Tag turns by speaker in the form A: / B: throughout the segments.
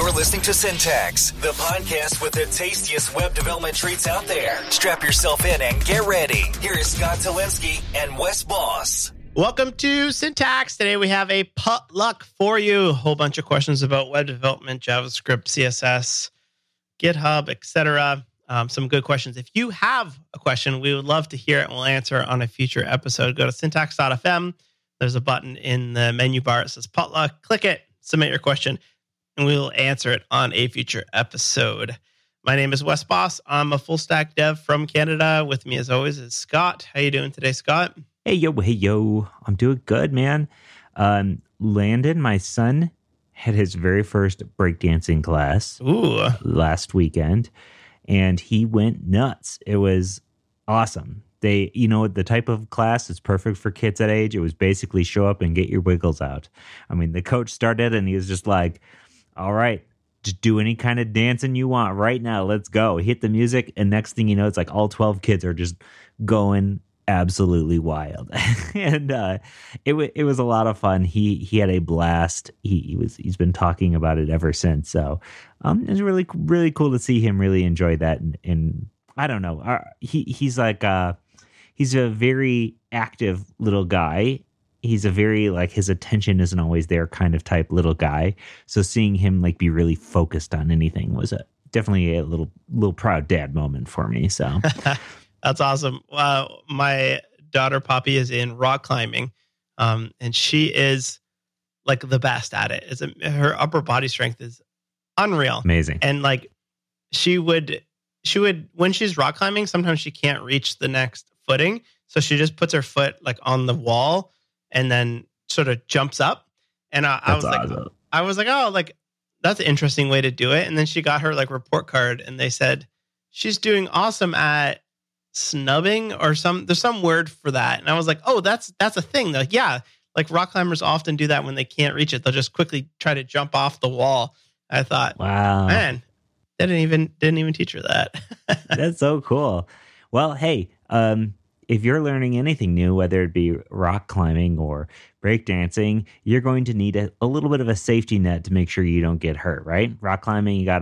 A: You're listening to Syntax, the podcast with the tastiest web development treats out there. Strap yourself in and get ready. Here is Scott Talinsky and Wes Boss.
B: Welcome to Syntax. Today we have a potluck for you. A whole bunch of questions about web development, JavaScript, CSS, GitHub, etc. Some good questions. If you have a question, we would love to hear it and we'll answer it on a future episode. Go to syntax.fm. There's a button in the menu bar that says potluck. Click it, submit your question, and we will answer it on a future episode. My name is Wes Boss. I'm a full stack dev from Canada. With me, as always, is Scott. How you doing today, Scott?
C: Hey, yo. I'm doing good, man. Landon, my son, had his very first breakdancing class last weekend, and he went nuts. It was awesome. The type of class is perfect for kids that age. It was basically show up and get your wiggles out. I mean, the coach started and he was just like, all right, just do any kind of dancing you want right now. Let's go. Hit the music. And next thing you know, it's like all 12 kids are just going absolutely wild. And it was a lot of fun. He had a blast. He's been talking about it ever since. So it's really, really cool to see him really enjoy that. And I don't know. He's like he's a very active little guy. He's a very, his attention isn't always there kind of type little guy. So seeing him be really focused on anything was definitely a little proud dad moment for me. So
B: that's awesome. My daughter Poppy is in rock climbing, and she is the best at it. Her upper body strength is unreal,
C: amazing,
B: and she would when she's rock climbing, sometimes she can't reach the next footing, so she just puts her foot on the wall and then sort of jumps up. And I was awesome. Oh, that's an interesting way to do it. And then she got her report card, and they said she's doing awesome at snubbing or there's some word for that. And I was like, oh, that's a thing. They're yeah, rock climbers often do that when they can't reach it. They'll just quickly try to jump off the wall. I thought,
C: wow,
B: man, they didn't even teach her that.
C: That's so cool. Well, hey, if you're learning anything new, whether it be rock climbing or breakdancing, you're going to need a little bit of a safety net to make sure you don't get hurt, right? Rock climbing, you got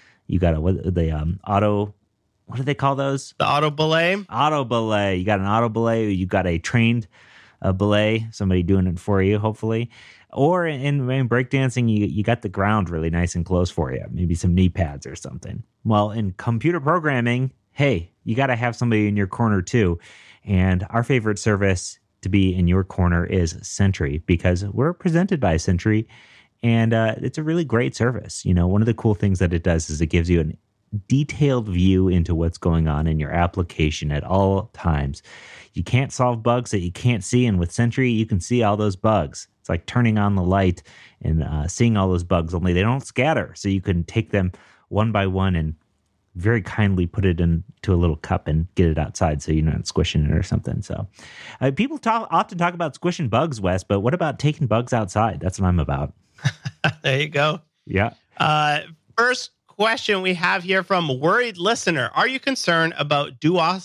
C: what do they call those?
B: The auto belay.
C: Auto belay. You got an auto belay. You got a trained belay, somebody doing it for you, hopefully. Or in breakdancing, you got the ground really nice and close for you. Maybe some knee pads or something. Well, in computer programming, hey, you got to have somebody in your corner too. And our favorite service to be in your corner is Sentry, because we're presented by Sentry, and it's a really great service. One of the cool things that it does is it gives you a detailed view into what's going on in your application at all times. You can't solve bugs that you can't see, and with Sentry, you can see all those bugs. It's like turning on the light and seeing all those bugs, only they don't scatter. So you can take them one by one and very kindly put it into a little cup and get it outside so you're not squishing it or something. So people often talk about squishing bugs, Wes, but what about taking bugs outside? That's what I'm about.
B: There you go.
C: Yeah.
B: First question we have here from Worried Listener. Are you concerned about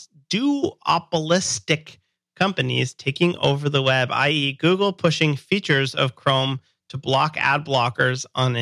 B: duopolistic companies taking over the web, i.e. Google pushing features of Chrome to block ad blockers on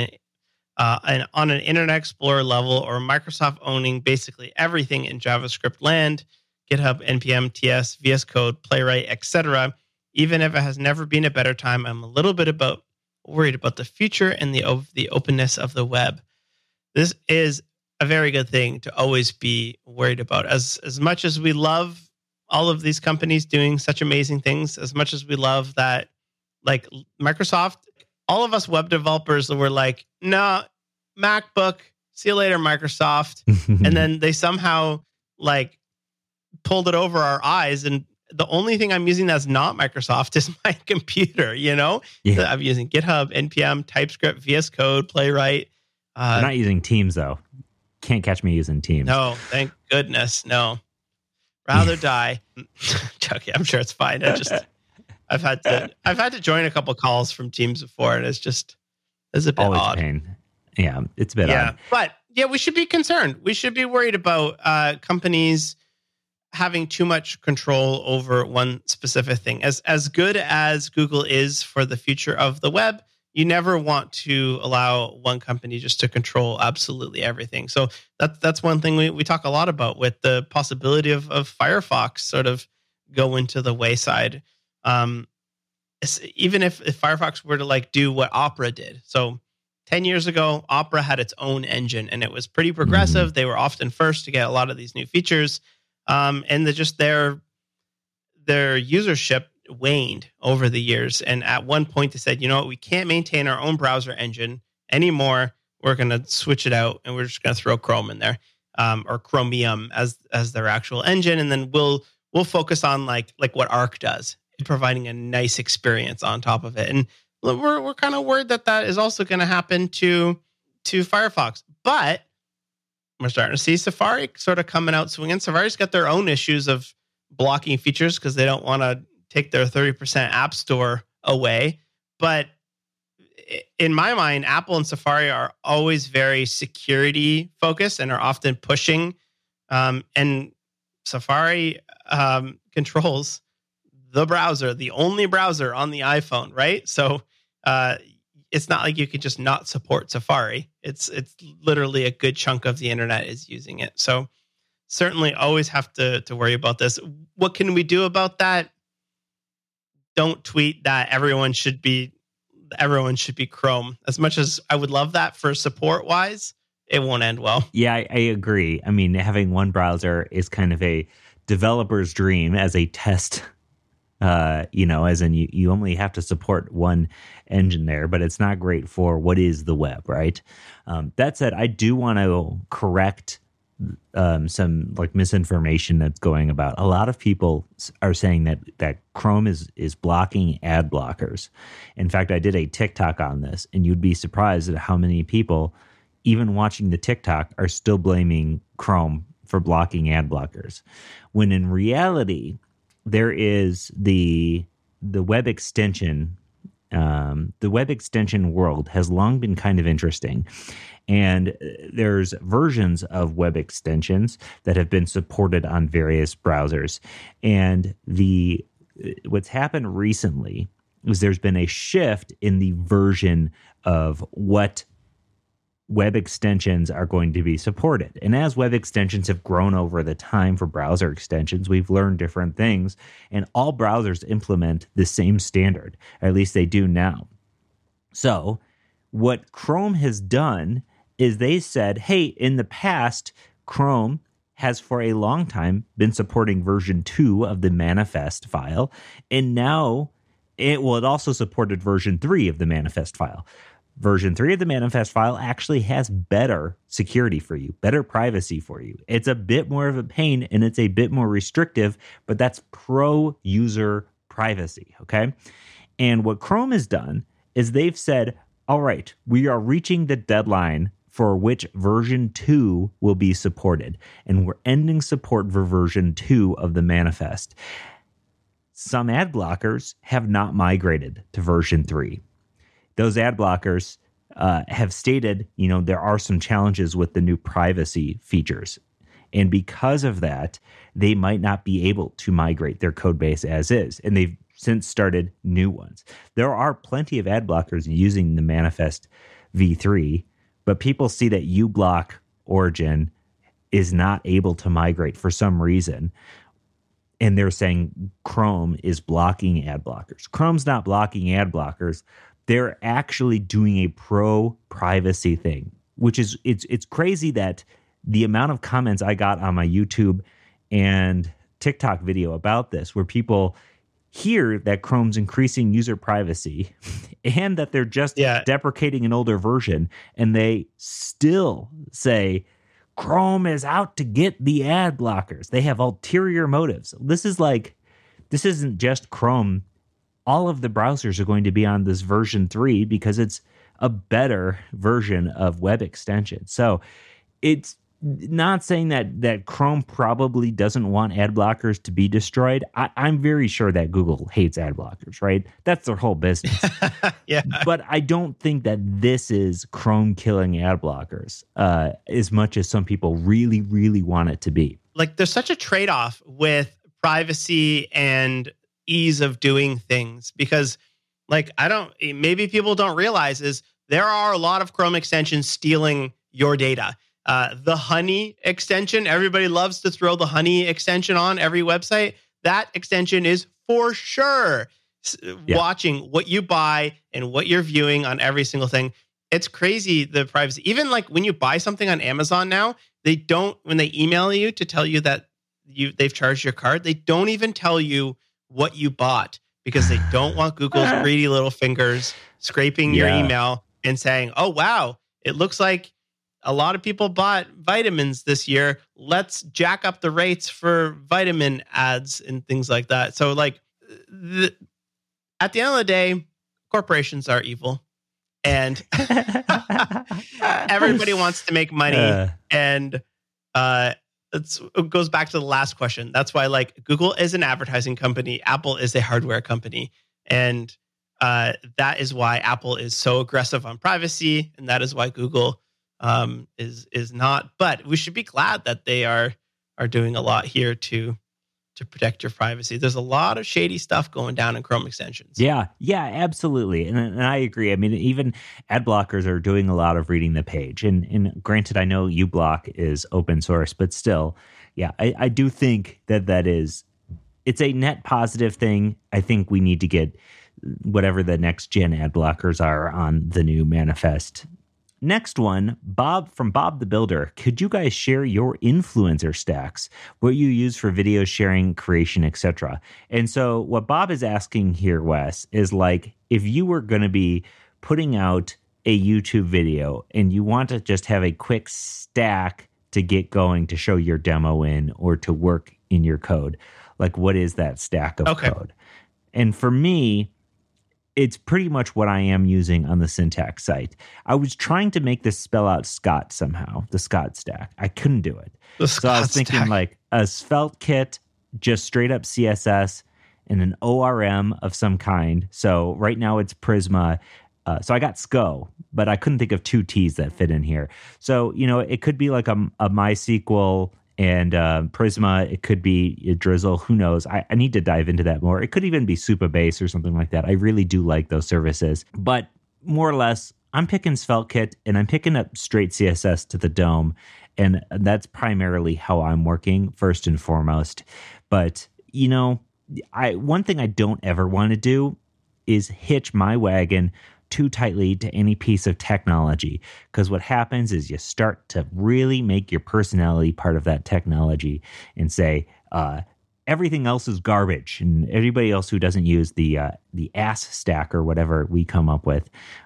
B: an Internet Explorer level, or Microsoft owning basically everything in JavaScript land, GitHub, NPM, TS, VS Code, Playwright, etc.? Even if it has never been a better time, I'm a little bit worried about the future and the openness of the web. This is a very good thing to always be worried about. As much as we love all of these companies doing such amazing things, as much as we love that, Microsoft, all of us web developers were like, no, MacBook, see you later, Microsoft. And then they somehow pulled it over our eyes. And the only thing I'm using that's not Microsoft is my computer, Yeah. So I'm using GitHub, NPM, TypeScript, VS Code, Playwright.
C: You're not using Teams, though. Can't catch me using Teams.
B: No, thank goodness. No. Rather die. Joking, I'm sure it's fine. I've had to join a couple calls from Teams before, and it's a bit
C: always
B: odd.
C: Pain. Yeah, it's a bit odd.
B: But we should be concerned. We should be worried about companies having too much control over one specific thing. As good as Google is for the future of the web, you never want to allow one company just to control absolutely everything. So that's one thing we talk a lot about, with the possibility of Firefox sort of going to the wayside. Even if Firefox were to like do what Opera did. So 10 years ago, Opera had its own engine, and it was pretty progressive. Mm-hmm. They were often first to get a lot of these new features. And their usership waned over the years. And at one point they said, you know what, we can't maintain our own browser engine anymore. We're going to switch it out, and we're just going to throw Chrome in there, or Chromium as their actual engine. And then we'll focus on like what Arc does, providing a nice experience on top of it. And we're kind of worried that is also going to happen to Firefox. But we're starting to see Safari sort of coming out swinging. Safari's got their own issues of blocking features because they don't want to take their 30% app store away. But in my mind, Apple and Safari are always very security focused and are often pushing. And Safari controls the browser, the only browser on the iPhone, right? So it's not like you could just not support Safari. It's literally a good chunk of the internet is using it. So certainly always have to worry about this. What can we do about that? Don't tweet that everyone should be Chrome. As much as I would love that for support wise, it won't end well.
C: Yeah, I agree. I mean, having one browser is kind of a developer's dream as a test. As in you only have to support one engine there, but it's not great for what is the web, right? That said, I do want to correct some like misinformation that's going about. A lot of people are saying that Chrome is blocking ad blockers. In fact, I did a TikTok on this, and you'd be surprised at how many people, even watching the TikTok, are still blaming Chrome for blocking ad blockers, when in reality, there is the web extension. The web extension world has long been kind of interesting. And there's versions of web extensions that have been supported on various browsers. And what's happened recently is there's been a shift in the version of what web extensions are going to be supported. And as web extensions have grown over the time for browser extensions, we've learned different things, and all browsers implement the same standard. At least they do now. So what Chrome has done is they said, hey, in the past, Chrome has for a long time been supporting version 2 of the manifest file, and now it also supported version 3 of the manifest file. Version 3 of the manifest file actually has better security for you, better privacy for you. It's a bit more of a pain, and it's a bit more restrictive, but that's pro-user privacy, okay? And what Chrome has done is they've said, all right, we are reaching the deadline for which version 2 will be supported, and we're ending support for version 2 of the manifest. Some ad blockers have not migrated to version 3. Those ad blockers have stated, there are some challenges with the new privacy features. And because of that, they might not be able to migrate their code base as is. And they've since started new ones. There are plenty of ad blockers using the Manifest v3, but people see that uBlock Origin is not able to migrate for some reason. And they're saying Chrome is blocking ad blockers. Chrome's not blocking ad blockers. They're actually doing a pro-privacy thing, which is it's crazy that the amount of comments I got on my YouTube and TikTok video about this, where people hear that Chrome's increasing user privacy and that they're just deprecating an older version, and they still say Chrome is out to get the ad blockers. They have ulterior motives. This isn't just Chrome. All of the browsers are going to be on this version 3 because it's a better version of web extension. So it's not saying that Chrome probably doesn't want ad blockers to be destroyed. I'm very sure that Google hates ad blockers, right? That's their whole business.
B: Yeah.
C: But I don't think that this is Chrome killing ad blockers as much as some people really, really want it to be.
B: Like, there's such a trade-off with privacy and ease of doing things, because like, maybe people don't realize is there are a lot of Chrome extensions stealing your data. The Honey extension, everybody loves to throw the Honey extension on every website. That extension is for sure watching what you buy and what you're viewing on every single thing. It's crazy, the privacy. Even like when you buy something on Amazon now, when they email you to tell you that they've charged your card, they don't even tell you what you bought because they don't want Google's greedy little fingers scraping your email and saying, oh, wow, it looks like a lot of people bought vitamins this year. Let's jack up the rates for vitamin ads and things like that. So like at the end of the day, corporations are evil. And everybody wants to make money. And it goes back to the last question. That's why like Google is an advertising company. Apple is a hardware company. And that is why Apple is so aggressive on privacy. And that is why Google is not. But we should be glad that they are doing a lot here to protect your privacy. There's a lot of shady stuff going down in Chrome extensions.
C: Yeah, absolutely. And I agree. I mean, even ad blockers are doing a lot of reading the page. And granted, I know uBlock is open source, but still, I do think it's a net positive thing. I think we need to get whatever the next gen ad blockers are on the new Manifest. Next one, from Bob the Builder. Could you guys share your influencer stacks, what you use for video sharing, creation, etc.? And so what Bob is asking here, Wes, is like if you were going to be putting out a YouTube video and you want to just have a quick stack to get going to show your demo in or to work in your code, like what is that stack of code? And for me, it's pretty much what I am using on the Syntax site. I was trying to make this spell out Scott somehow, the Scott stack. I couldn't do it. So I was thinking like a Svelte kit, just straight up CSS, and an ORM of some kind. So right now it's Prisma. So I got SCO, but I couldn't think of two T's that fit in here. So, it could be like a MySQL and Prisma. It could be a Drizzle. Who knows? I need to dive into that more. It could even be Supabase or something like that. I really do like those services. But more or less, I'm picking SvelteKit and I'm picking up straight CSS to the DOM. And that's primarily how I'm working first and foremost. But, one thing I don't ever want to do is hitch my wagon too tightly to any piece of technology, because what happens is you start to really make your personality part of that technology and say everything else is garbage, and everybody else who doesn't use the ass stack or whatever we come up with,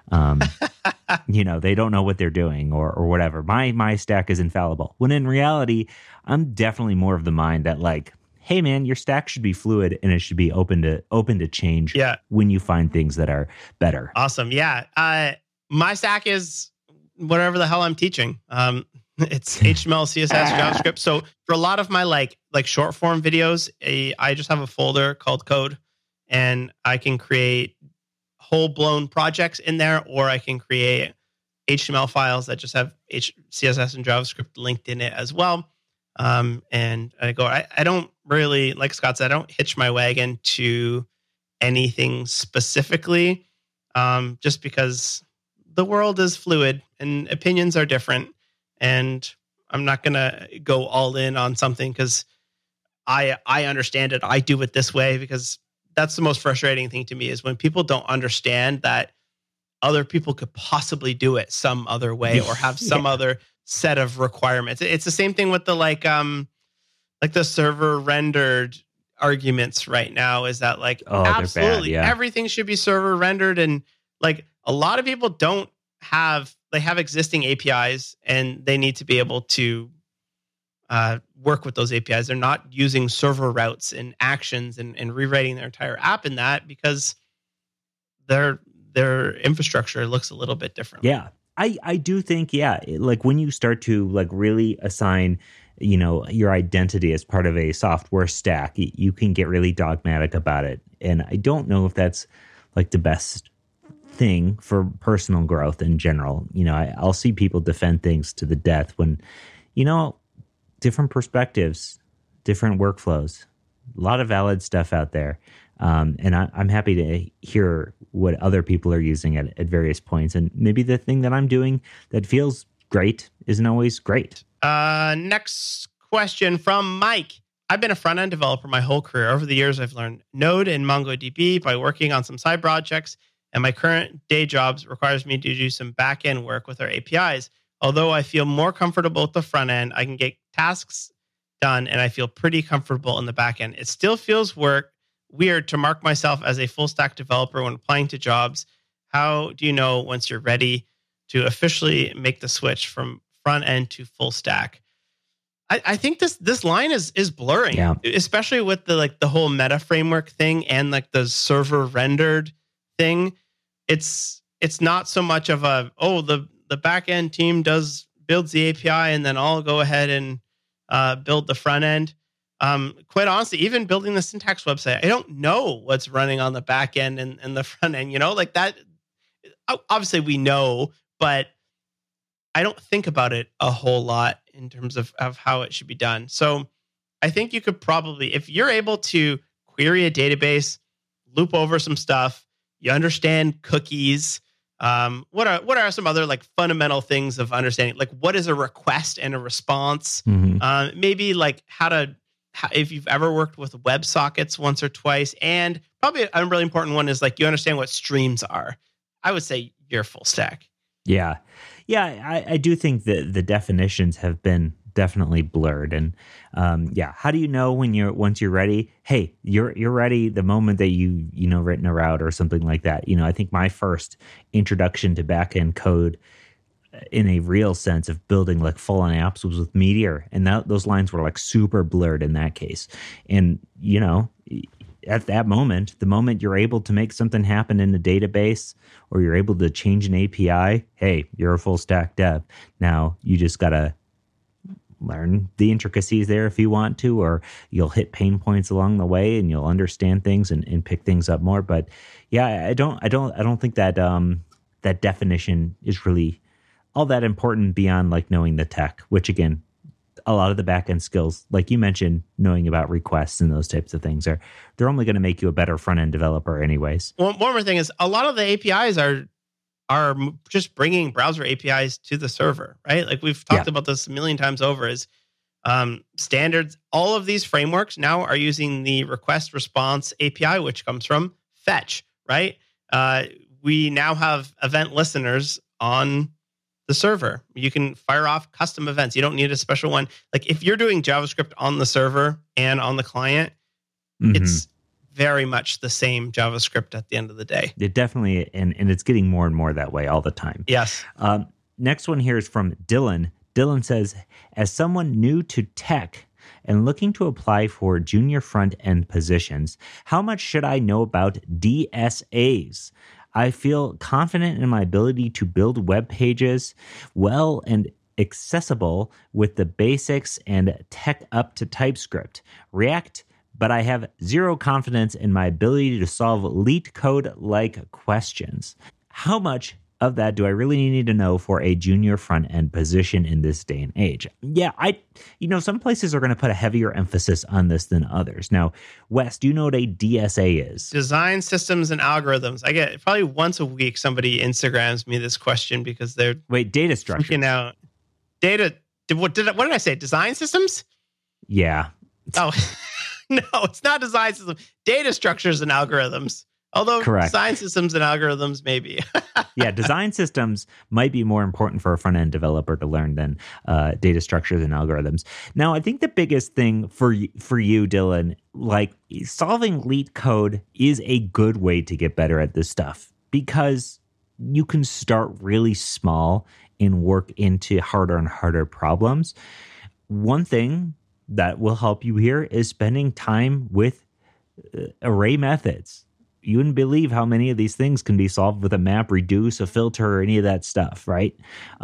C: they don't know what they're doing or whatever. My stack is infallible, when in reality I'm definitely more of the mind that like, hey man, your stack should be fluid and it should be open to change when you find things that are better.
B: Awesome. Yeah. My stack is whatever the hell I'm teaching. It's HTML, CSS, JavaScript. So for a lot of my like short form videos, I just have a folder called code, and I can create whole blown projects in there, or I can create HTML files that just have CSS and JavaScript linked in it as well. And I don't really, like Scott said, I don't hitch my wagon to anything specifically, just because the world is fluid and opinions are different. And I'm not going to go all in on something because I understand it. I do it this way, because that's the most frustrating thing to me is when people don't understand that other people could possibly do it some other way or have some other set of requirements. It's the same thing with the like the server rendered arguments right now, is that like absolutely bad, everything should be server rendered, and like a lot of people have existing APIs and they need to be able to work with those APIs. They're not using server routes and actions and rewriting their entire app in that, because their infrastructure looks a little bit different.
C: Yeah. I do think, like when you start to like really assign, your identity as part of a software stack, you can get really dogmatic about it. And I don't know if that's like the best thing for personal growth in general. I'll see people defend things to the death when, different perspectives, different workflows, a lot of valid stuff out there. And I'm happy to hear what other people are using at various points. And maybe the thing that I'm doing that feels great isn't always great.
B: Next question from Mike. I've been a front-end developer my whole career. Over the years, I've learned Node and MongoDB by working on some side projects, and my current day jobs requires me to do some back-end work with our APIs. Although I feel more comfortable with the front end, I can get tasks done, and I feel pretty comfortable in the back end. It still feels weird to mark myself as a full-stack developer when applying to jobs. How do you know once you're ready to officially make the switch from front end to full stack? I think this line is blurring, especially with the whole meta framework thing and like the server rendered thing. It's not so much of the back end team builds the API and then I'll go ahead and build the front end. Quite honestly, even building the Syntax website, I don't know what's running on the back end and the front end. Like that. Obviously, we know, but I don't think about it a whole lot in terms of how it should be done. So I think you could probably, if you're able to query a database, loop over some stuff, you understand cookies. What are some other like fundamental things of understanding? Like what is a request and a response? Mm-hmm. Maybe like if you've ever worked with WebSockets once or twice, and probably a really important one is like you understand what streams are. I would say you're full stack.
C: Yeah. I do think that the definitions have been definitely blurred, and how do you know once you're ready? Hey, you're ready the moment that you written a route or something like that. I think my first introduction to backend code in a real sense of building like full-on apps was with Meteor, and those lines were like super blurred in that case. And at that moment, the moment you're able to make something happen in a database or you're able to change an API, hey, you're a full stack dev. Now you just got to learn the intricacies there if you want to, or you'll hit pain points along the way and you'll understand things and pick things up more. But yeah, I don't think that that definition is really all that important beyond like knowing the tech, which again, a lot of the backend skills, like you mentioned, knowing about requests and those types of things they're only going to make you a better front end developer anyways.
B: One more thing is a lot of the APIs are just bringing browser APIs to the server, right? Like we've talked about this a million times over is standards. All of these frameworks now are using the request response API, which comes from Fetch, right? We now have event listeners on the server. You can fire off custom events. You don't need a special one. Like if you're doing JavaScript on the server and on the client, it's very much the same JavaScript at the end of the day.
C: It definitely, and it's getting more and more that way all the time.
B: Yes.
C: Next one here is from Dylan. Dylan says, as someone new to tech and looking to apply for junior front-end positions, how much should I know about DSAs? I feel confident in my ability to build web pages well and accessible with the basics and tech up to TypeScript, React, but I have zero confidence in my ability to solve LeetCode-like questions. How much of that do I really need to know for a junior front-end position in this day and age? Yeah, some places are going to put a heavier emphasis on this than others. Now, Wes, do you know what a DSA is?
B: Design systems and algorithms. I get probably once a week somebody Instagrams me this question because they're
C: data structure.
B: Freaking out. Data. What did I say? Design systems?
C: Yeah.
B: Oh, no, it's not design systems. Data structures and algorithms. Although
C: correct.
B: Design systems and algorithms, maybe.
C: Yeah, design systems might be more important for a front-end developer to learn than data structures and algorithms. Now, I think the biggest thing for you, Dylan, like solving LeetCode is a good way to get better at this stuff because you can start really small and work into harder and harder problems. One thing that will help you here is spending time with array methods. You wouldn't believe how many of these things can be solved with a map, reduce, a filter, or any of that stuff, right?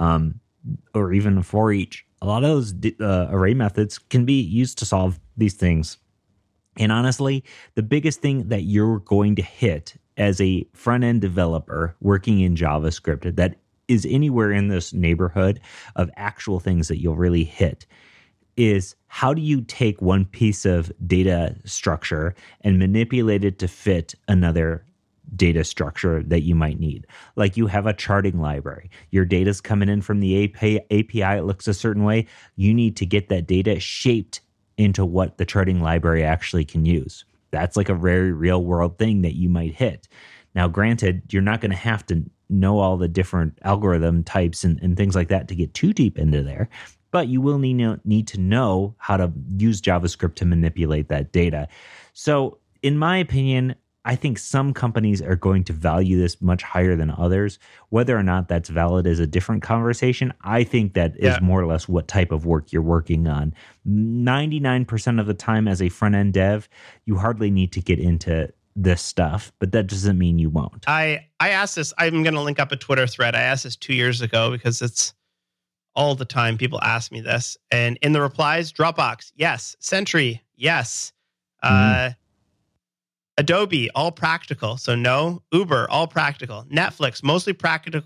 C: Or even a for each. A lot of those array methods can be used to solve these things. And honestly, the biggest thing that you're going to hit as a front-end developer working in JavaScript that is anywhere in this neighborhood of actual things that you'll really hit is how do you take one piece of data structure and manipulate it to fit another data structure that you might need? Like you have a charting library. Your data's coming in from the API. It looks a certain way. You need to get that data shaped into what the charting library actually can use. That's like a very real world thing that you might hit. Now, granted, you're not going to have to know all the different algorithm types and things like that to get too deep into there, but you will need to know how to use JavaScript to manipulate that data. So in my opinion, I think some companies are going to value this much higher than others. Whether or not that's valid is a different conversation. I think that is more or less what type of work you're working on. 99% of the time as a front-end dev, you hardly need to get into this stuff, but that doesn't mean you won't.
B: I asked this, I'm going to link up a Twitter thread. I asked this 2 years ago because it's all the time people ask me this. And in the replies, Dropbox, yes. Sentry, yes. Adobe, all practical. So no. Uber, all practical. Netflix, mostly practical.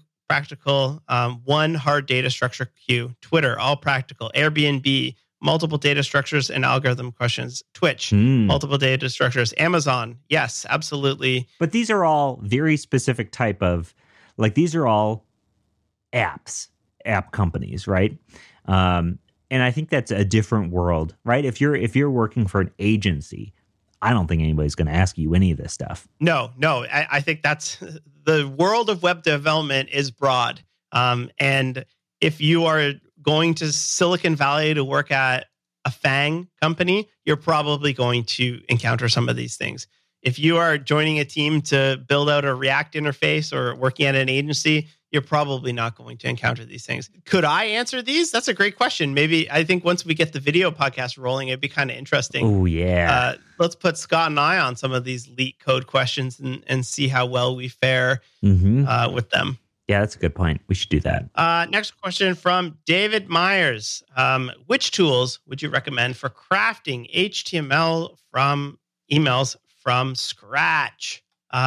B: One hard data structure queue. Twitter, all practical. Airbnb, multiple data structures and algorithm questions. Twitch, multiple data structures. Amazon, yes, absolutely.
C: But these are all very specific type of, like these are all app companies, right? And I think that's a different world, right? If you're working for an agency, I don't think anybody's going to ask you any of this stuff.
B: No. I think that's the world of web development is broad. And if you are going to Silicon Valley to work at a FAANG company, you're probably going to encounter some of these things. If you are joining a team to build out a React interface or working at an agency, you're probably not going to encounter these things. Could I answer these? That's a great question. Maybe I think once we get the video podcast rolling, it'd be kind of interesting.
C: Oh, yeah.
B: Let's put Scott and I on some of these leak code questions and see how well we fare with them.
C: Yeah, that's a good point. We should do that.
B: Next question from David Myers. Which tools would you recommend for crafting HTML from emails from scratch?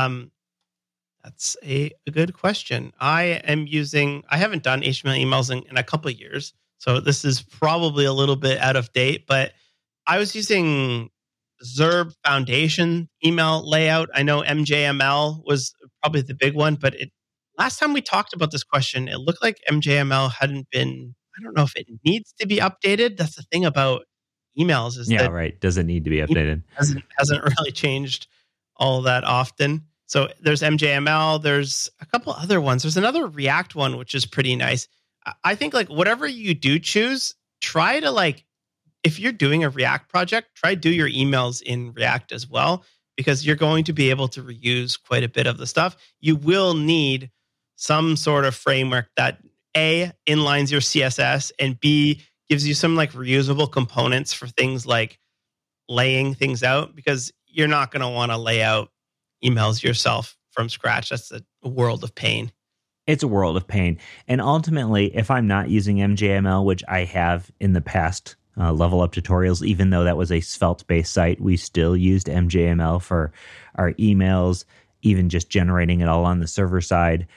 B: That's a good question. I haven't done HTML emails in a couple of years, so this is probably a little bit out of date, but I was using Zurb Foundation email layout. I know MJML was probably the big one, but last time we talked about this question, it looked like MJML hadn't been, I don't know if it needs to be updated. That's the thing about emails is that
C: right. Doesn't need to be updated.
B: Hasn't really changed all that often. So there's MJML. There's a couple other ones. There's another React one, which is pretty nice. I think like whatever you do choose, try to if you're doing a React project, try do your emails in React as well, because you're going to be able to reuse quite a bit of the stuff. You will need some sort of framework that A, inlines your CSS, and B, gives you some reusable components for things like laying things out, because you're not going to want to lay out emails yourself from scratch. That's a world of pain.
C: It's a world of pain. And ultimately, if I'm not using MJML, which I have in the past level up tutorials, even though that was a Svelte-based site, we still used MJML for our emails, even just generating it all on the server side.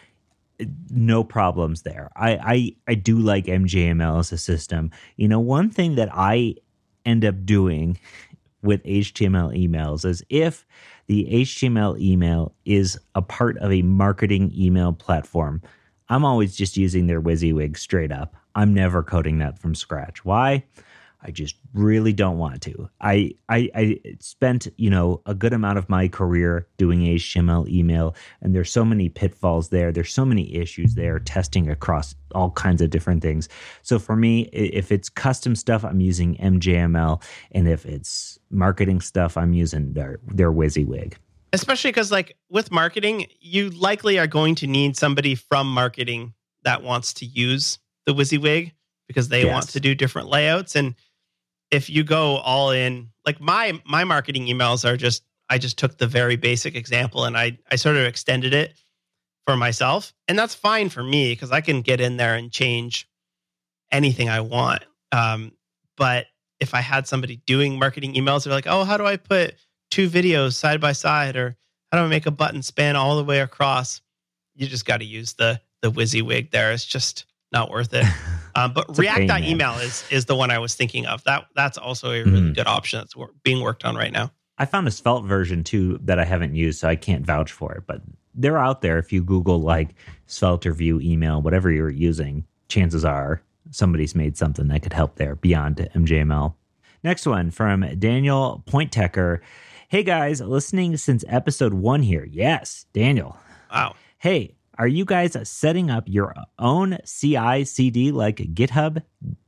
C: No problems there. I do like MJML as a system. One thing that I end up doing with HTML emails is if the HTML email is a part of a marketing email platform, I'm always just using their WYSIWYG straight up. I'm never coding that from scratch. Why? I just really don't want to. I spent, a good amount of my career doing HTML email, and there's so many pitfalls there. There's so many issues there, testing across all kinds of different things. So for me, if it's custom stuff, I'm using MJML, and if it's marketing stuff, I'm using their WYSIWYG.
B: Especially because with marketing, you likely are going to need somebody from marketing that wants to use the WYSIWYG because they want to do different layouts. And if you go all in, my marketing emails are I just took the very basic example and I sort of extended it for myself. And that's fine for me because I can get in there and change anything I want. But if I had somebody doing marketing emails, they're like, oh, how do I put two videos side by side? Or how do I make a button span all the way across? You just got to use the WYSIWYG there. It's just not worth it. But React.email is the one I was thinking of. That's also a really good option that's being worked on right now.
C: I found a Svelte version too that I haven't used, so I can't vouch for it. But they're out there. If you Google like Svelte or Vue email, whatever you're using, chances are somebody's made something that could help there beyond MJML. Next one from Daniel Pointtecker. Hey guys, listening since episode 1 here. Yes, Daniel.
B: Wow.
C: Hey, are you guys setting up your own CI/CD like GitHub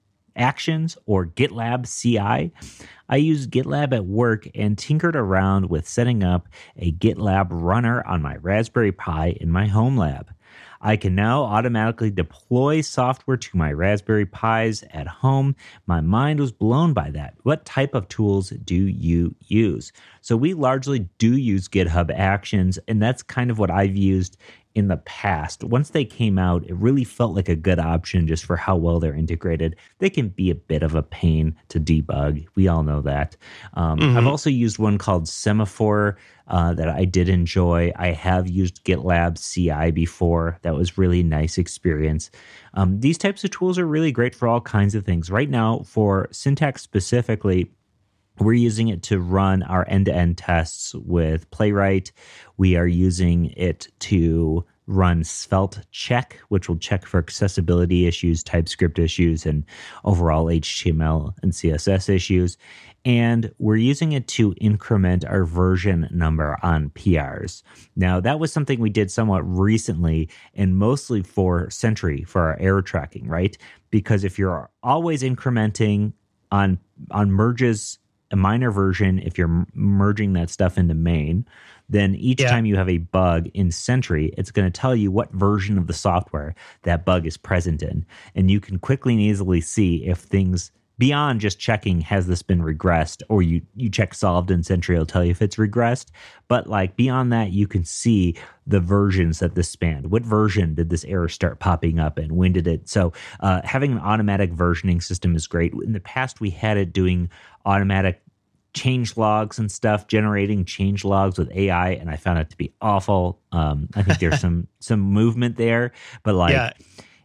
C: Actions or GitLab CI? I use GitLab at work and tinkered around with setting up a GitLab runner on my Raspberry Pi in my home lab. I can now automatically deploy software to my Raspberry Pis at home. My mind was blown by that. What type of tools do you use? So we largely do use GitHub Actions, and that's kind of what I've used in the past. Once they came out, it really felt like a good option just for how well they're integrated. They can be a bit of a pain to debug. We all know that. I've also used one called Semaphore that I did enjoy. I have used GitLab CI before. That was really nice experience. These types of tools are really great for all kinds of things. Right now, for Syntax specifically, we're using it to run our end-to-end tests with Playwright. We are using it to run Svelte check, which will check for accessibility issues, TypeScript issues, and overall HTML and CSS issues. And we're using it to increment our version number on PRs. Now, that was something we did somewhat recently and mostly for Sentry, for our error tracking, right? Because if you're always incrementing on merges, a minor version, if you're merging that stuff into main, then each time you have a bug in Sentry, it's going to tell you what version of the software that bug is present in. And you can quickly and easily see if things beyond just checking, has this been regressed, or you check solved and Sentry will tell you if it's regressed. But like beyond that, you can see the versions that this spanned. What version did this error start popping up in? When did it? So having an automatic versioning system is great. In the past, we had it doing automatic change logs and stuff, generating change logs with AI, and I found it to be awful. I think there's some movement there, but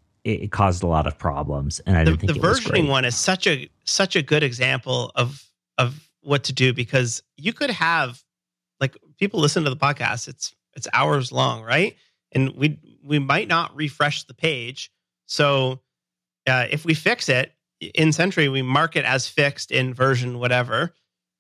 C: it caused a lot of problems, and I didn't think
B: the versioning one is such a good example of what to do, because you could have, like, people listen to the podcast, it's hours long, right? And we might not refresh the page, so if we fix it in Sentry, we mark it as fixed in version whatever.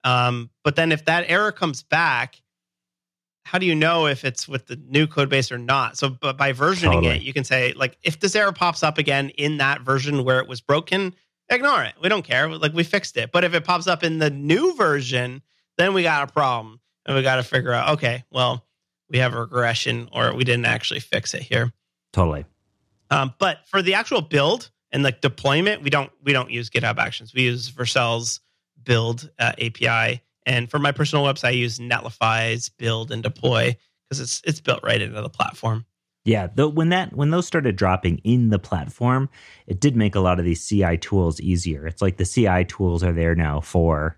B: But then if that error comes back, how do you know if it's with the new code base or not? So but by versioning it, you can say, like, if this error pops up again in that version where it was broken, ignore it. We don't care. Like, we fixed it. But if it pops up in the new version, then we got a problem. And we got to figure out, okay, well, we have a regression, or we didn't actually fix it here.
C: Totally.
B: But for the actual build and like deployment, we don't use GitHub Actions. We use Vercel's build API. And for my personal website, I use Netlify's build and deploy, because it's built right into the platform.
C: Yeah, when those started dropping in the platform, it did make a lot of these CI tools easier. It's like the CI tools are there now for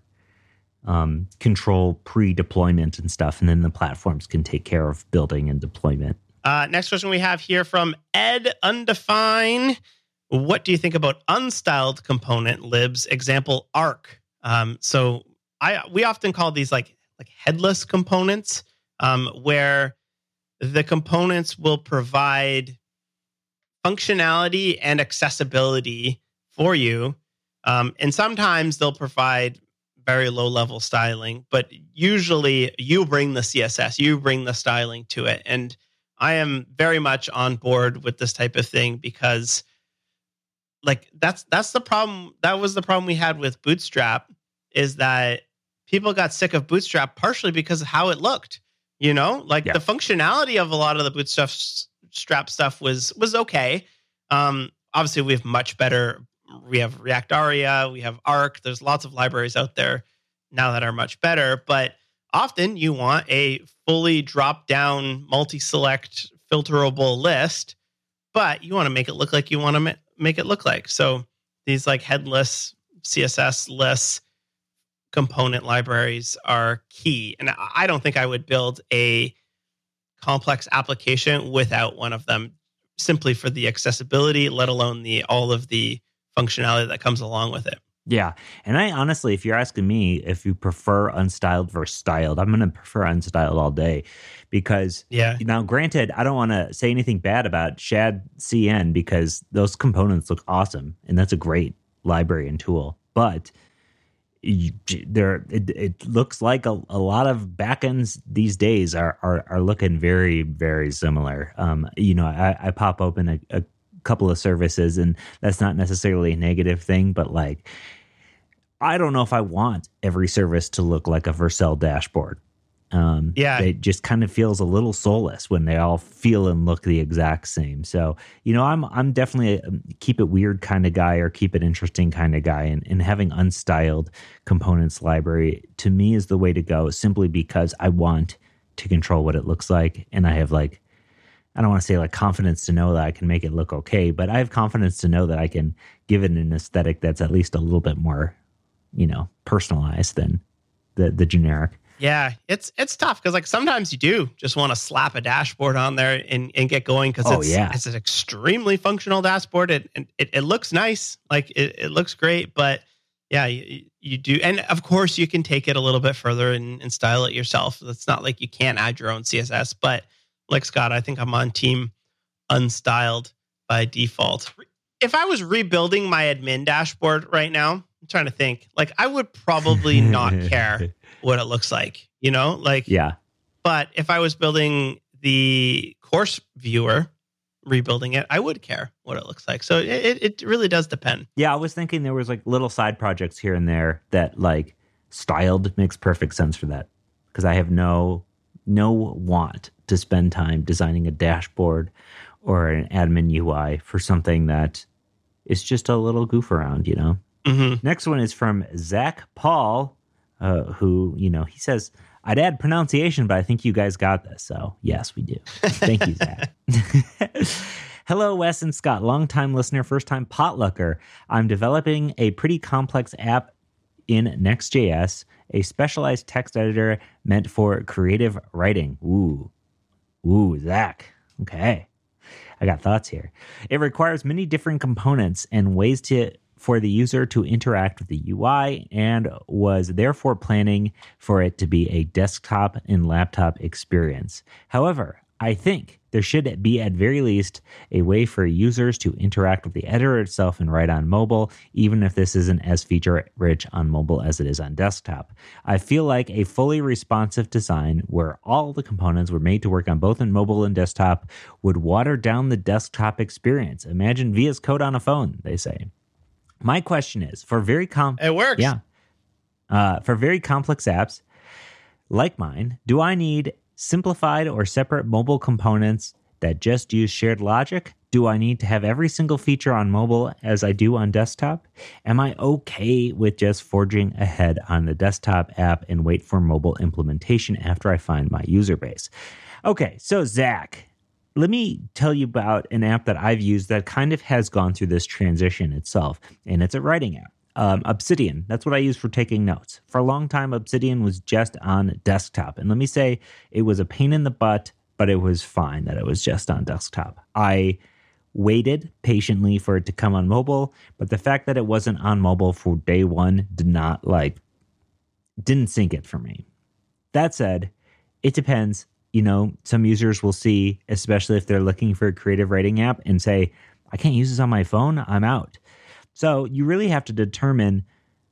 C: control pre-deployment and stuff, and then the platforms can take care of building and deployment.
B: Next question we have here from Ed Undefined. What do you think about unstyled component libs? Example, Arc. So we often call these like headless components, where the components will provide functionality and accessibility for you. And sometimes they'll provide very low level styling, but usually you bring the CSS, you bring the styling to it. And I am very much on board with this type of thing, because like that's the problem. That was the problem we had with Bootstrap, is that people got sick of Bootstrap partially because of how it looked. You know, like the functionality of a lot of the Bootstrap stuff was okay. Obviously, we have much better. We have React Aria, we have Arc. There's lots of libraries out there now that are much better. But often you want a fully drop-down, multi-select, filterable list, but you want to make it look like you want to make it look like. So these like headless, CSS-less component libraries are key. And I don't think I would build a complex application without one of them, simply for the accessibility, let alone all of the functionality that comes along with it.
C: Yeah. And I honestly, if you're asking me if you prefer unstyled versus styled, I'm going to prefer unstyled all day because now granted, I don't want to say anything bad about Shad CN because those components look awesome and that's a great library and tool. But it looks like a lot of backends these days are looking very, very similar. I pop open a couple of services and that's not necessarily a negative thing, but like, I don't know if I want every service to look like a Vercel dashboard. It just kind of feels a little soulless when they all feel and look the exact same. So, I'm definitely a keep it weird kind of guy or keep it interesting kind of guy. And having unstyled components library to me is the way to go simply because I want to control what it looks like. And I have I don't want to say confidence to know that I can make it look okay, but I have confidence to know that I can give it an aesthetic that's at least a little bit more, personalized than the generic.
B: Yeah, it's tough because sometimes you do just want to slap a dashboard on there and get going because it's an extremely functional dashboard. It looks nice, it looks great, but yeah, you do. And of course you can take it a little bit further and style it yourself. It's not like you can't add your own CSS, but like Scott, I think I'm on team unstyled by default. If I was rebuilding my admin dashboard right now, I'm trying to think, I would probably not care what it looks like, But if I was building the course viewer, rebuilding it, I would care what it looks like. So it really does depend.
C: Yeah, I was thinking there was little side projects here and there that styled makes perfect sense for that because I have no want to spend time designing a dashboard or an admin UI for something that is just a little goof around, Mm-hmm. Next one is from Zach Paul, who, he says, I'd add pronunciation, but I think you guys got this. So yes, we do. Thank you, Zach. Hello, Wes and Scott, longtime listener, first time potlucker. I'm developing a pretty complex app in Next.js, a specialized text editor meant for creative writing. Ooh, Zach. Okay. I got thoughts here. It requires many different components and ways for the user to interact with the UI and was therefore planning for it to be a desktop and laptop experience. However, I think there should be at very least a way for users to interact with the editor itself and write on mobile, even if this isn't as feature-rich on mobile as it is on desktop. I feel like a fully responsive design where all the components were made to work on both in mobile and desktop would water down the desktop experience. Imagine VS Code on a phone, they say. My question is, for very
B: it works.
C: Yeah. For very complex apps like mine, do I need simplified or separate mobile components that just use shared logic? Do I need to have every single feature on mobile as I do on desktop? Am I okay with just forging ahead on the desktop app and wait for mobile implementation after I find my user base? Okay, so Zach, let me tell you about an app that I've used that kind of has gone through this transition itself, and it's a writing app. Obsidian, that's what I use for taking notes. For a long time, Obsidian was just on desktop. And let me say, it was a pain in the butt, but it was fine that it was just on desktop. I waited patiently for it to come on mobile, but the fact that it wasn't on mobile for day one didn't sink it for me. That said, it depends. Some users will see, especially if they're looking for a creative writing app and say, I can't use this on my phone, I'm out. So you really have to determine,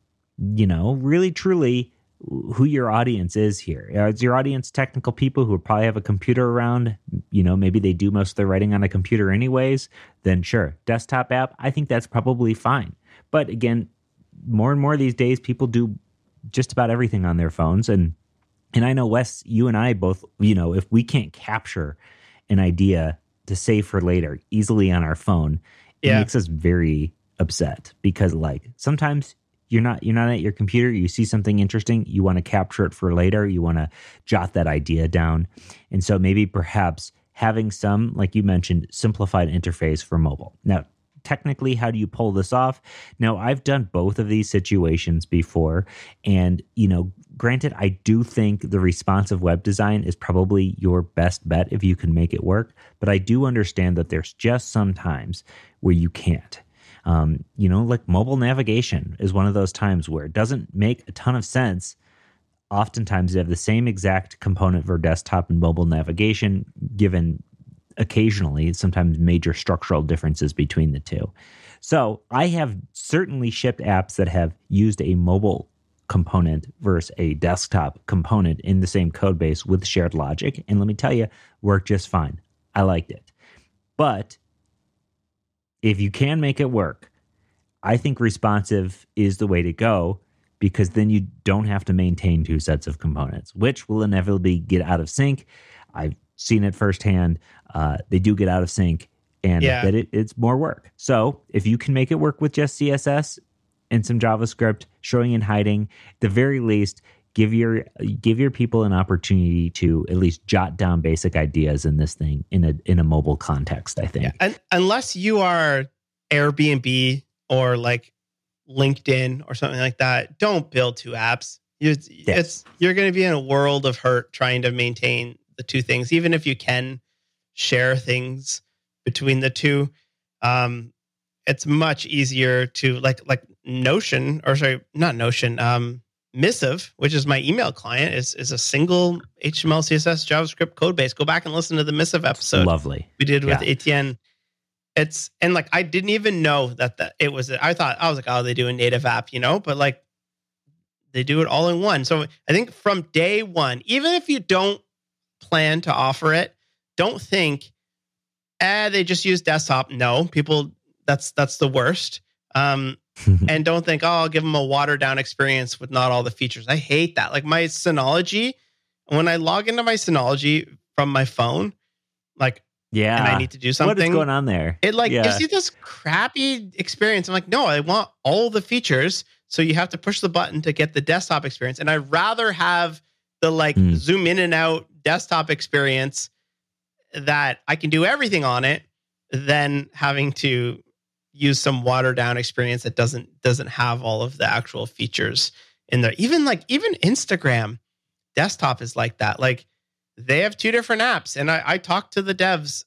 C: really truly who your audience is here. Is your audience technical people who probably have a computer around? Maybe they do most of their writing on a computer anyways. Then sure, desktop app, I think that's probably fine. But again, more and more these days, people do just about everything on their phones. And I know, Wes, you and I both, if we can't capture an idea to save for later easily on our phone, it makes us very upset because sometimes you're not at your computer, you see something interesting, you want to capture it for later, you want to jot that idea down. And so maybe perhaps having some, like you mentioned, simplified interface for mobile. Now, technically, how do you pull this off? Now, I've done both of these situations before, and granted, I do think the responsive web design is probably your best bet if you can make it work, but I do understand that there's just some times where you can't. Like mobile navigation is one of those times where it doesn't make a ton of sense. Oftentimes, you have the same exact component for desktop and mobile navigation, given occasionally, sometimes major structural differences between the two. So I have certainly shipped apps that have used a mobile component versus a desktop component in the same code base with shared logic. And let me tell you, worked just fine. I liked it. But if you can make it work, I think responsive is the way to go, because then you don't have to maintain two sets of components, which will inevitably get out of sync. I've seen it firsthand. They do get out of sync, and that it's more work. So if you can make it work with just CSS and some JavaScript, showing and hiding, at the very least, give your people an opportunity to at least jot down basic ideas in this thing in a mobile context, I think.
B: Yeah. And unless you are Airbnb or like LinkedIn or something like that, don't build two apps. You're going to be in a world of hurt trying to maintain the two things, even if you can share things between the two. It's much easier to like Notion, or sorry, not Notion. Missive, which is my email client, is a single HTML, CSS, JavaScript code base. Go back and listen to the Missive episode.
C: Lovely.
B: We did with Etienne. I didn't even know that it was. I was like, oh, they do a native app, but like they do it all in one. So I think from day one, even if you don't plan to offer it, don't think, they just use desktop. No, people, that's the worst. And don't think, I'll give them a watered down experience with not all the features. I hate that. Like my Synology, when I log into my Synology from my phone, and I need to do something.
C: What is going on there?
B: It gives you this crappy experience. I'm like, no, I want all the features. So you have to push the button to get the desktop experience. And I'd rather have the zoom in and out desktop experience that I can do everything on it than having to use some watered down experience that doesn't have all of the actual features in there. Even Instagram desktop is like that. Like they have two different apps, and I talked to the devs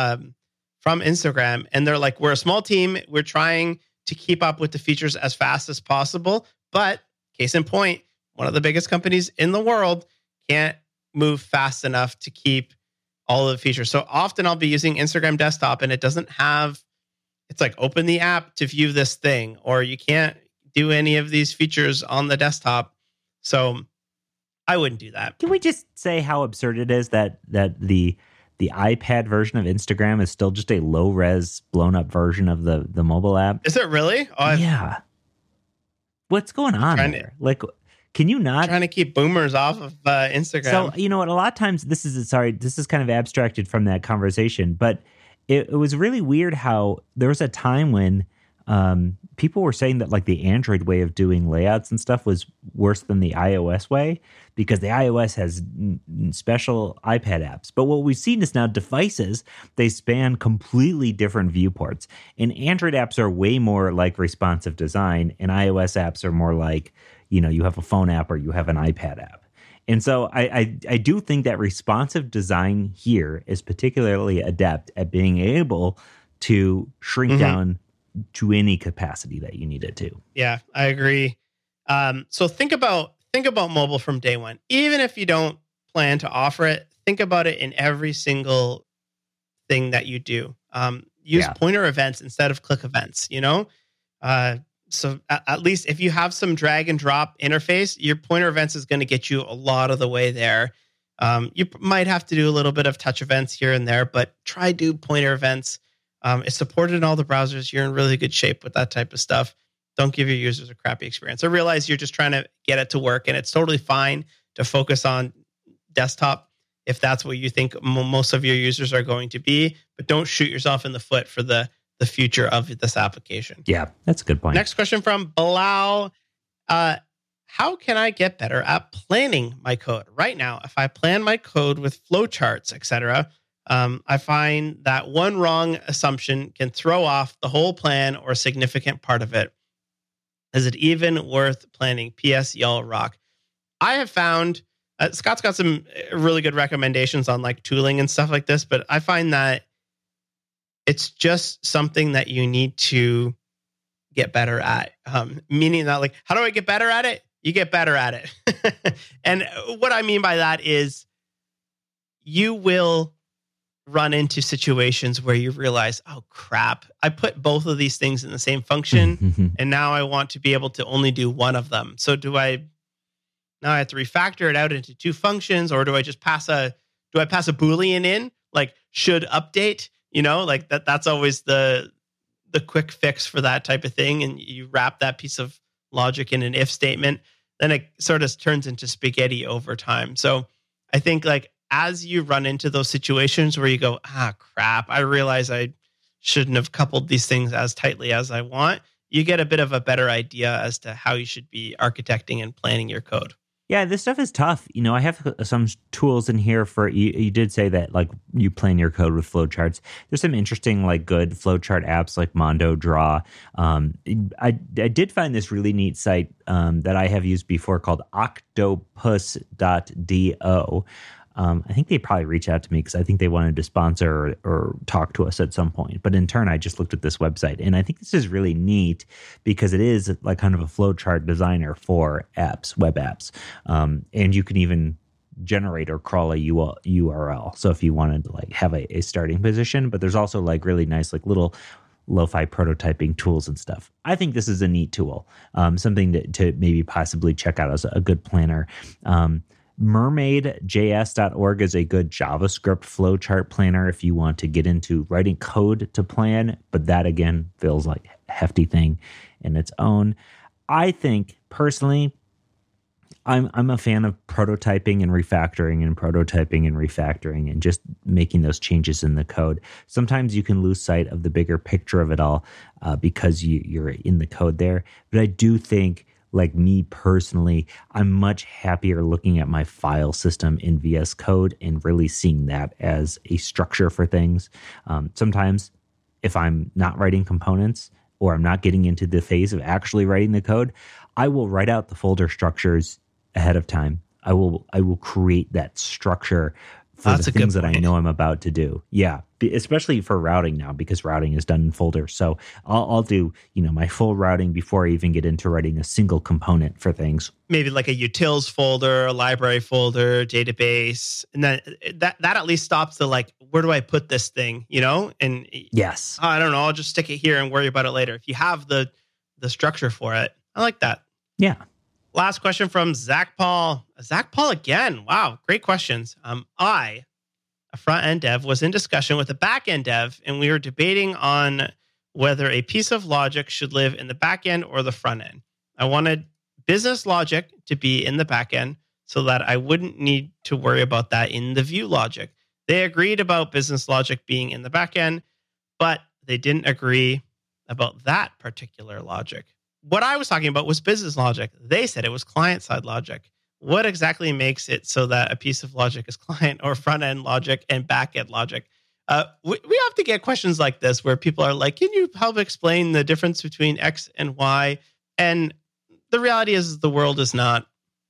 B: from Instagram, and they're like, we're a small team. We're trying to keep up with the features as fast as possible. But case in point, one of the biggest companies in the world can't move fast enough to keep all of the features. So often I'll be using Instagram desktop, and it doesn't have, it's like open the app to view this thing, or you can't do any of these features on the desktop. So I wouldn't do that.
C: Can we just say how absurd it is that the iPad version of Instagram is still just a low res blown up version of the mobile app?
B: Is it really?
C: Yeah. What's going on there? Can you not?
B: Trying to keep boomers off of Instagram.
C: So, you know what? A lot of times this is kind of abstracted from that conversation, but it was really weird how there was a time when people were saying that the Android way of doing layouts and stuff was worse than the iOS way, because the iOS has special iPad apps. But what we've seen is now devices, they span completely different viewports. And Android apps are way more like responsive design, and iOS apps are more like, you have a phone app or you have an iPad app. And so I do think that responsive design here is particularly adept at being able to shrink down to any capacity that you need it to.
B: Yeah, I agree. So think about mobile from day one. Even if you don't plan to offer it, think about it in every single thing that you do. Use pointer events instead of click events, So at least if you have some drag and drop interface, your pointer events is going to get you a lot of the way there. You might have to do a little bit of touch events here and there, but try do pointer events. It's supported in all the browsers. You're in really good shape with that type of stuff. Don't give your users a crappy experience. I realize you're just trying to get it to work, and it's totally fine to focus on desktop if that's what you think most of your users are going to be, but don't shoot yourself in the foot for the future of this application.
C: Yeah, that's a good point.
B: Next question from Bilal. How can I get better at planning my code? Right now, if I plan my code with flowcharts, etc., I find that one wrong assumption can throw off the whole plan or a significant part of it. Is it even worth planning? P.S. Y'all rock. I have found, Scott's got some really good recommendations on tooling and stuff like this, but I find that it's just something that you need to get better at. Meaning that, like, how do I get better at it? You get better at it. And what I mean by that is you will run into situations where you realize, oh crap, I put both of these things in the same function and now I want to be able to only do one of them. So now I have to refactor it out into two functions, or do I just pass a Boolean in, like should update, like that's always the quick fix for that type of thing. And you wrap that piece of logic in an if statement, then it sort of turns into spaghetti over time. So I think, like, as you run into those situations where you go, crap, I realize I shouldn't have coupled these things as tightly as I want, you get a bit of a better idea as to how you should be architecting and planning your code.
C: Yeah, this stuff is tough. I have some tools in here for, you did say that, like, you plan your code with flowcharts. There's some interesting, like, good flowchart apps like Mondo Draw. I did find this really neat site that I have used before called octopus.do. I think they probably reached out to me because I think they wanted to sponsor or talk to us at some point. But in turn, I just looked at this website, and I think this is really neat because it is like kind of a flowchart designer for apps, web apps. And you can even generate or crawl a URL. So if you wanted to, like, have a starting position, but there's also, like, really nice, like, little lo-fi prototyping tools and stuff. I think this is a neat tool, something to maybe possibly check out as a good planner. Mermaidjs.org is a good JavaScript flowchart planner if you want to get into writing code to plan, but that, again, feels like a hefty thing in its own. I think, personally, I'm a fan of prototyping and refactoring and just making those changes in the code. Sometimes you can lose sight of the bigger picture of it all because you're in the code there. But I do think, like me personally, I'm much happier looking at my file system in VS Code and really seeing that as a structure for things. Sometimes if I'm not writing components or I'm not getting into the phase of actually writing the code, I will write out the folder structures ahead of time. I will create that structure for the things that I know I'm about to do. Yeah, especially for routing now, because routing is done in folders. So I'll do, my full routing before I even get into writing a single component for things.
B: Maybe like a utils folder, a library folder, database. And then that at least stops the, like, where do I put this thing, And
C: yes,
B: I don't know, I'll just stick it here and worry about it later. If you have the structure for it, I like that.
C: Yeah.
B: Last question from Zach Paul. Zach Paul again. Wow, great questions. I, a front-end dev, was in discussion with a back-end dev, and we were debating on whether a piece of logic should live in the back-end or the front-end. I wanted business logic to be in the back-end so that I wouldn't need to worry about that in the view logic. They agreed about business logic being in the back-end, but they didn't agree about that particular logic. What I was talking about was business logic. They said it was client-side logic. What exactly makes it so that a piece of logic is client or front-end logic and back-end logic? We often get questions like this where people are like, can you help explain the difference between X and Y? And the reality is the world is not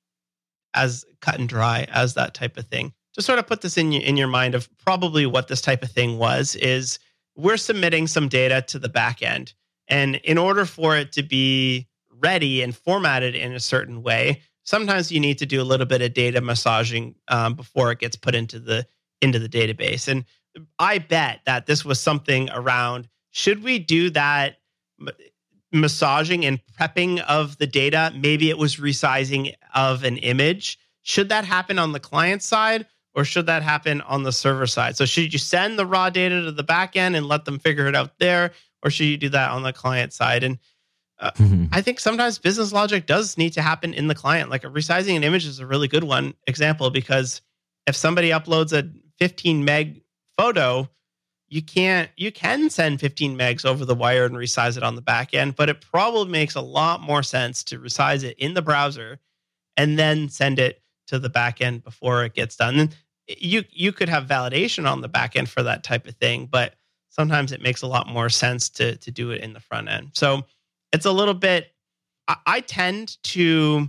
B: as cut and dry as that type of thing. To sort of put this in your mind of probably what this type of thing is we're submitting some data to the back-end. And in order for it to be ready and formatted in a certain way, sometimes you need to do a little bit of data massaging before it gets put into the database. And I bet that this was something around, should we do that massaging and prepping of the data? Maybe it was resizing of an image. Should that happen on the client side or should that happen on the server side? So should you send the raw data to the back end and let them figure it out there? Or should you do that on the client side? And I think sometimes business logic does need to happen in the client. Like resizing an image is a really good one example, because if somebody uploads a 15 meg photo, you can send 15 megs over the wire and resize it on the back end, but it probably makes a lot more sense to resize it in the browser and then send it to the back end before it gets done. And you could have validation on the back end for that type of thing, but sometimes it makes a lot more sense to do it in the front end. So it's a little bit, I tend to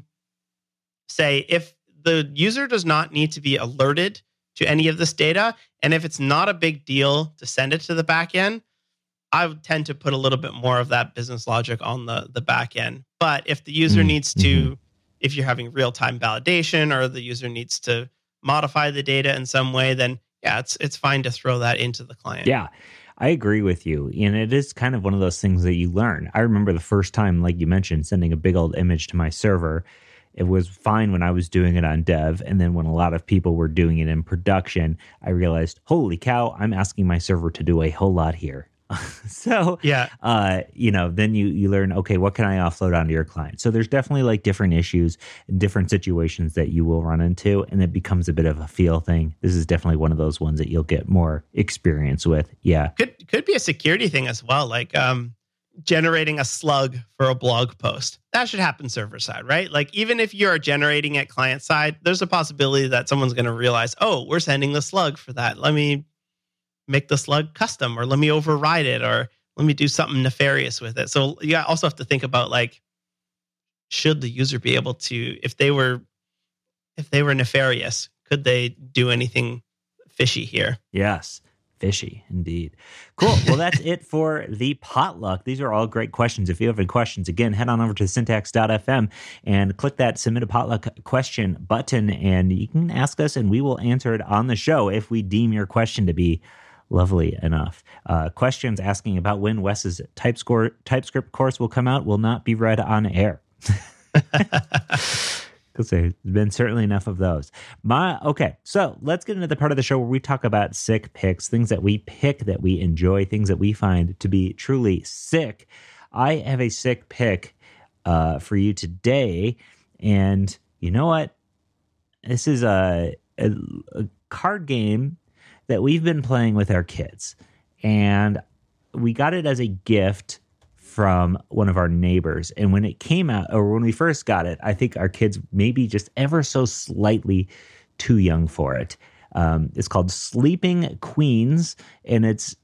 B: say if the user does not need to be alerted to any of this data, and if it's not a big deal to send it to the back end, I would tend to put a little bit more of that business logic on the back end. But if the user needs to, if you're having real-time validation or the user needs to modify the data in some way, then yeah, it's fine to throw that into the client.
C: Yeah, I agree with you. And it is kind of one of those things that you learn. I remember the first time, like you mentioned, sending a big old image to my server. It was fine when I was doing it on dev. And then when a lot of people were doing it in production, I realized, holy cow, I'm asking my server to do a whole lot here. So, then you learn, okay, what can I offload onto your client? So there's definitely like different issues and different situations that you will run into, and it becomes a bit of a feel thing. This is definitely one of those ones that you'll get more experience with. Yeah.
B: Could be a security thing as well. Like, generating a slug for a blog post. That should happen server side, right? Like even if you're generating it client side, there's a possibility that someone's going to realize, oh, we're sending the slug for that. Let me make the slug custom, or let me override it, or let me do something nefarious with it. So you also have to think about like, should the user be able to, if they were nefarious, could they do anything fishy here?
C: Yes. Fishy, indeed. Cool. Well, that's it for the potluck. These are all great questions. If you have any questions, again, head on over to syntax.fm and click that submit a potluck question button, and you can ask us and we will answer it on the show if we deem your question to be lovely enough. Questions asking about when Wes's TypeScript course will come out will not be read on air. Because there's been certainly enough of those. Okay, so let's get into the part of the show where we talk about sick picks, things that we pick that we enjoy, things that we find to be truly sick. I have a sick pick for you today, and you know what? This is a card game that we've been playing with our kids, and we got it as a gift from one of our neighbors. And when it came out, or when we first got it, I think our kids maybe just ever so slightly too young for it. It's called Sleeping Queens. And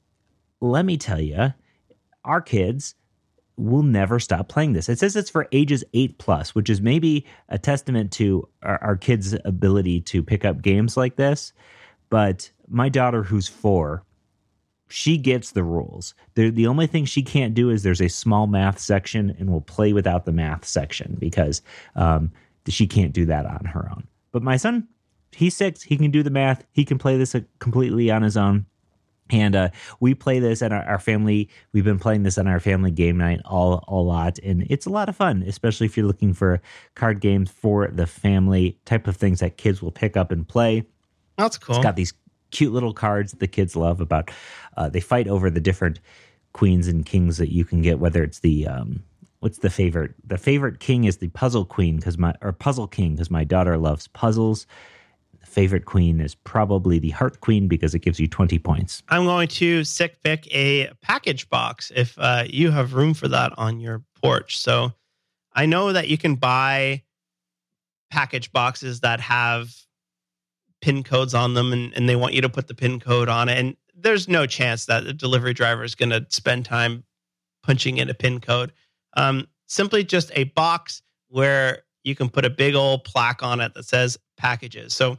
C: let me tell you, our kids will never stop playing this. It says it's for ages 8+, which is maybe a testament to our kids' ability to pick up games like this. But my daughter, who's 4, she gets the rules. The only thing she can't do is there's a small math section, and will play without the math section because she can't do that on her own. But my son, he's 6. He can do the math. He can play this completely on his own. And we play this at our family. We've been playing this on our family game night a lot. And it's a lot of fun, especially if you're looking for card games for the family, type of things that kids will pick up and play.
B: That's cool.
C: It's got these cute little cards that the kids love about. They fight over the different queens and kings that you can get, whether it's the what's the favorite? The favorite king is the puzzle queen puzzle king because my daughter loves puzzles. The favorite queen is probably the heart queen because it gives you 20 points.
B: I'm going to sick pick a package box if you have room for that on your porch. So I know that you can buy package boxes that have PIN codes on them, and they want you to put the PIN code on it. And there's no chance that the delivery driver is going to spend time punching in a PIN code. Simply just a box where you can put a big old plaque on it that says packages. So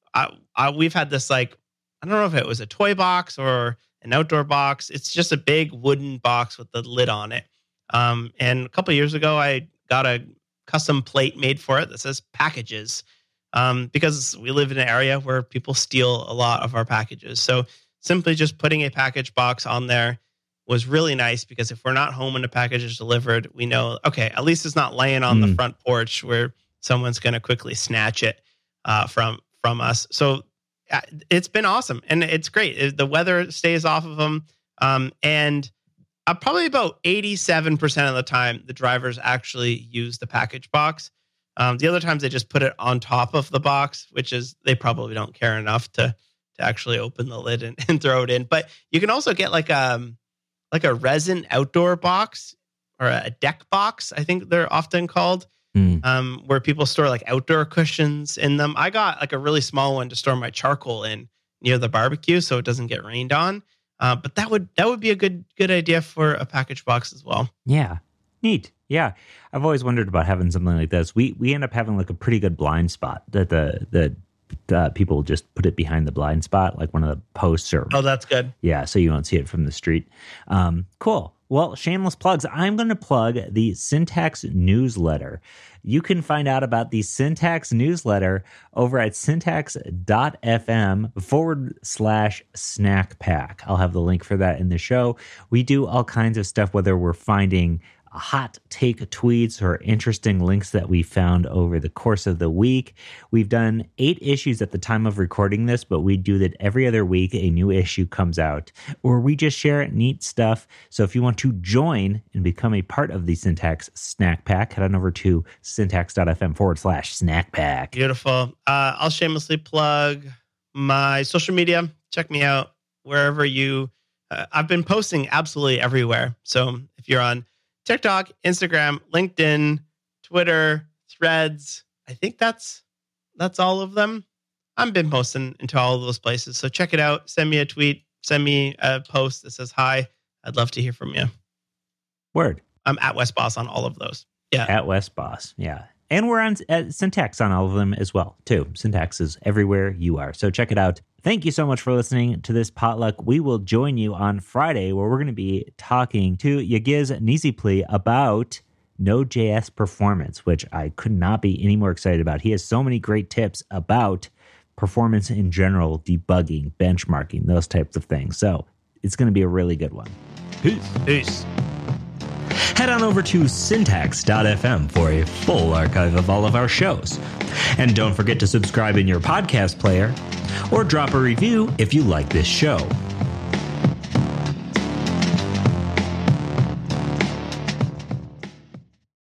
B: we've had this, like, I don't know if it was a toy box or an outdoor box. It's just a big wooden box with the lid on it. And a couple of years ago, I got a custom plate made for it that says packages. Because we live in an area where people steal a lot of our packages. So simply just putting a package box on there was really nice because if we're not home when the package is delivered, we know, okay, at least it's not laying on the front porch where someone's going to quickly snatch it from us. So it's been awesome. And it's great. The weather stays off of them. And probably about 87% of the time, the drivers actually use the package box. The other times they just put it on top of the box, which is they probably don't care enough to actually open the lid and throw it in. But you can also get like a resin outdoor box or a deck box, I think they're often called, where people store like outdoor cushions in them. I got like a really small one to store my charcoal in near the barbecue so it doesn't get rained on. But that would be a good idea for a package box as well.
C: Yeah. Neat. Yeah. I've always wondered about having something like this. We end up having like a pretty good blind spot that the people just put it behind the blind spot, like one of the posts. Or
B: oh, that's good.
C: Yeah, so you won't see it from the street. Cool. Well, shameless plugs. I'm going to plug the Syntax newsletter. You can find out about the Syntax newsletter over at syntax.fm/snack pack. I'll have the link for that in the show. We do all kinds of stuff, whether we're finding hot take tweets or interesting links that we found over the course of the week. We've done 8 issues at the time of recording this, but we do that every other week. A new issue comes out, or we just share neat stuff. So if you want to join and become a part of the Syntax Snack Pack, head on over to syntax.fm/snack pack.
B: Beautiful. I'll shamelessly plug my social media. Check me out wherever you... I've been posting absolutely everywhere. So if you're on TikTok, Instagram, LinkedIn, Twitter, Threads. I think that's all of them. I've been posting into all of those places. So check it out. Send me a tweet. Send me a post that says hi. I'd love to hear from you.
C: Word.
B: I'm at Wes Boss on all of those. Yeah.
C: At Wes Boss. Yeah. And we're on Syntax on all of them as well, too. Syntax is everywhere you are. So check it out. Thank you so much for listening to this potluck. We will join you on Friday, where we're going to be talking to Yagiz Nizipli about Node.js performance, which I could not be any more excited about. He has so many great tips about performance in general, debugging, benchmarking, those types of things. So it's going to be a really good one.
B: Peace.
D: Head on over to syntax.fm for a full archive of all of our shows. And don't forget to subscribe in your podcast player or drop a review if you like this show.